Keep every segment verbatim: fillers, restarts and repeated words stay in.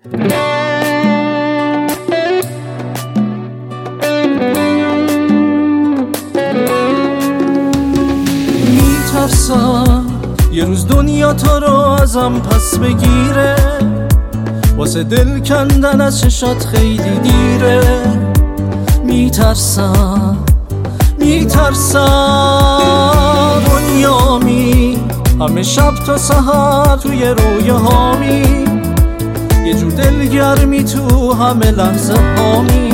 میترسم یه روز دنیا تو رو ازم پس بگیره، واسه دل کندن از چشات خیلی دیره. میترسم میترسم دنیامی همه شب تا سحر توی رویاهامی، یه جور دلگرمی تو همه لحظه هامی.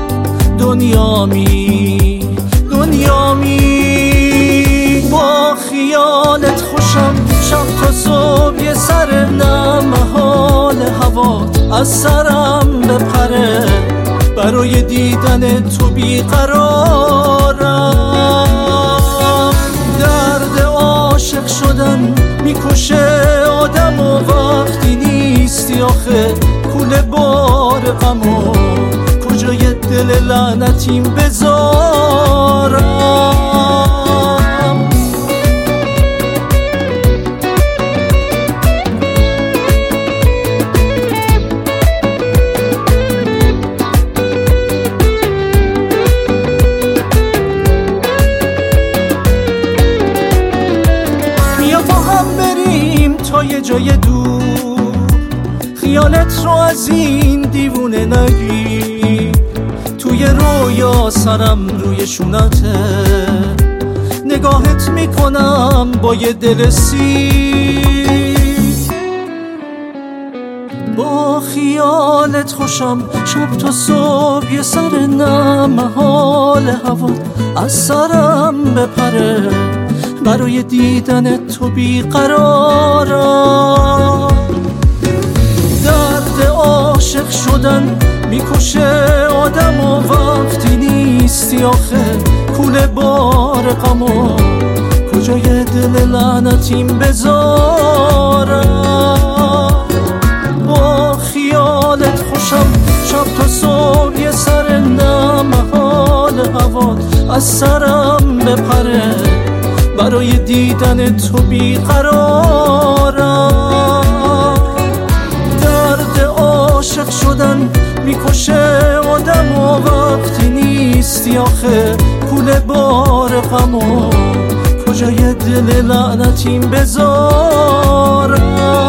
دنیامی دنیامی با خیالت خوشم، شب تا صبح یه سر نم حال هوات از سرم بپره، برای دیدن تو بیقرارم. درد عاشق شدن میکشه آدم و وقتی نیستی آخه کوله بار غمو کجای دل لعنتیم بذارم. تا یه جای دور خیالت رو از این دیوونه نگی، توی رویا سرم روی شونته نگاهت میکنم با یه دل سیر. با خیالت خوشم شب تا صبح یه سر نم حال هوا از سرم بپره، برای دیدن تو بیقرارم. درد عاشق شدن میکشه آدم و وقتی نیستی آخه کوله بار غمو کجای دل لعنتیم بذارم. با خیالت خوشم شب تا صبح یه سر نم حال هوات از سرم بپره، برای دیدن تو بیقرارم. درد عاشق شدن میکشه آدم و وقتی نیستی آخه کوله بار غمو کجای دل لعنتیم بذارم.